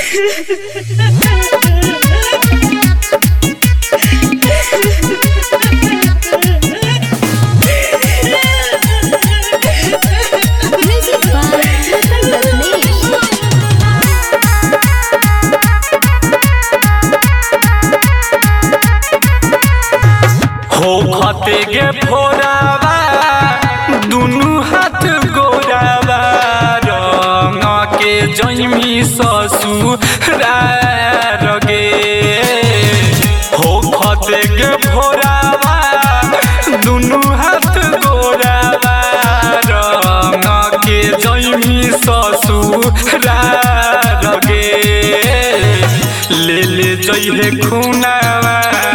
खते गे भोरावा दुनु हाथ गोरावा रंग के जइमी ससुरार गे हो खते गे भोरावा दुनु हाथ गोरावा रंग के जइमी ससुरार गे ले ले जइहे खुनावा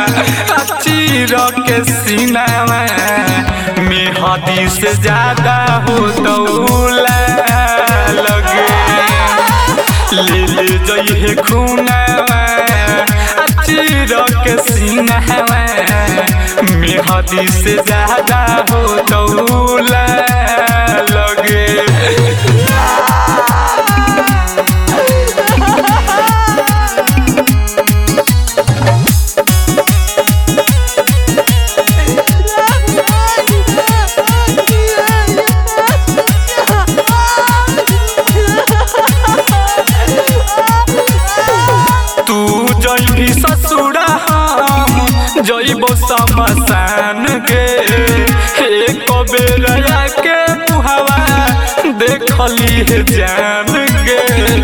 के सीनावा में हदी से ज्यादा हो दौला लगे ले ले जइहे खुनावा चीर के सीनावा में हदी से ज्यादा हो दौला लगे जइबी ससुरा हम जइबो शमशान गे एक बेरा के मुहावा देखली है जान गे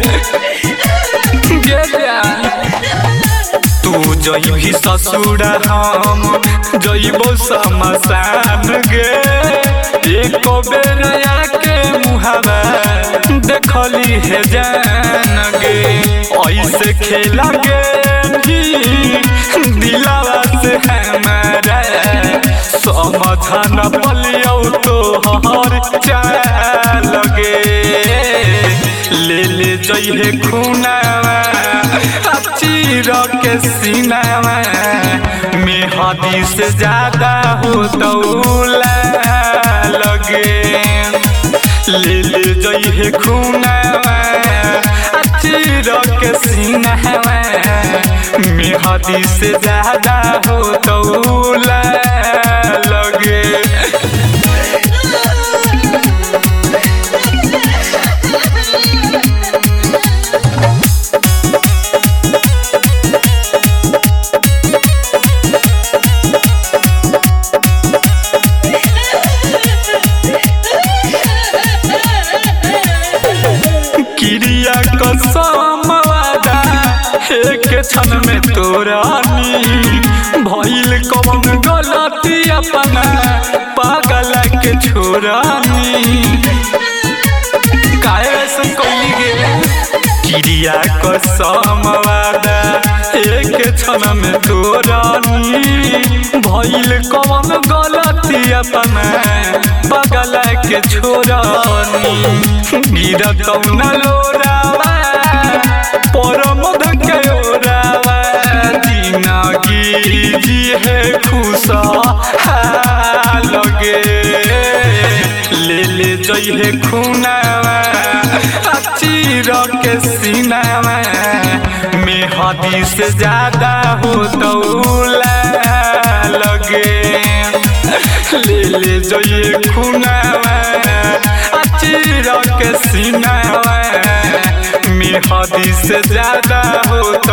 जान तू जइबी ससुरा हम जइबो शमशान गे एक बेरा के मुहावा देखली है जान गे ऐसे खेला गे दिलावा से हमारा समाधान पलियो तो हर चाल गे ले ले जइहे खुनावा चीर के सीनावा में हदी से ज्यादा हो दौला लगे ले ले जइहे खुनावा चीर के सीनावा में हदी से ज्यादा हो दौला लगे क्रिया कसम वादा एक क्षण में तोरानी भइल कौन गलती अपना पागल के छोरानी काहे कोई गे क्रिया कसम वादा एक क्षण में तोरानी भइल कौन गलती अपना पागल के छोरानी गिरत न लोरावा परमद के ओरावा जिंदगी जी है खुशा लगे ले ले जइहे खुनावा चीर के सीनावा में हदी से ज्यादा हो दौला लगे ले ले जइहे खुनावा चीर के सीनावा में हदी से ज्यादा हो